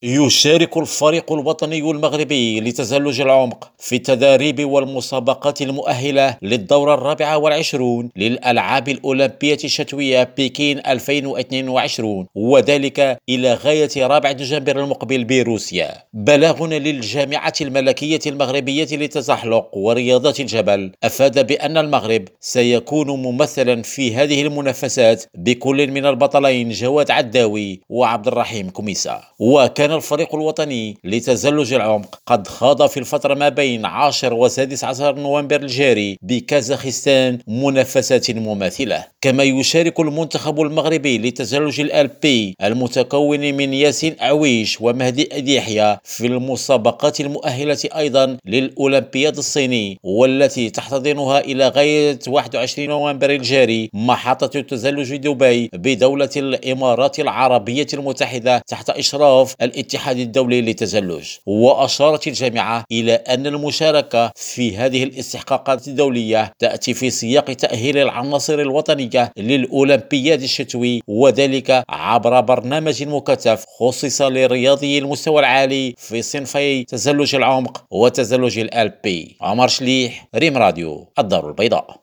يشارك الفريق الوطني المغربي لتزلج العمق في التدريب والمسابقات المؤهلة للدورة 24 للألعاب الأولمبية الشتوية بكين 2022، وذلك إلى غاية 4 دجنبر المقبل بروسيا. بلاغ للجامعة الملكية المغربية للتزحلق ورياضة الجبل أفاد بأن المغرب سيكون ممثلا في هذه المنافسات بكل من البطلين جواد عداوي وعبد الرحيم كميسة. وكان الفريق الوطني لتزلج العمق قد خاض في الفترة ما بين 10 و 16 نوفمبر الجاري بكازاخستان منافسات مماثلة. كما يشارك المنتخب المغربي لتزلج الألبي المتكون من ياسين عويش ومهدي أديحيا في المسابقات المؤهلة أيضا للأولمبياد الصيني، والتي تحتضنها إلى غاية 21 نوفمبر الجاري محطة تزلج دبي بدولة الإمارات العربية المتحدة تحت إشراف الاتحاد الدولي للتزلج. وأشارت الجامعة إلى أن المشاركة في هذه الاستحقاقات الدولية تأتي في سياق تأهيل العناصر الوطنية للأولمبياد الشتوي، وذلك عبر برنامج مكثف خصص لرياضي المستوى العالي في صنفي تزلج العمق وتزلج الألبي. عمر شليح، ريم راديو، الدار البيضاء.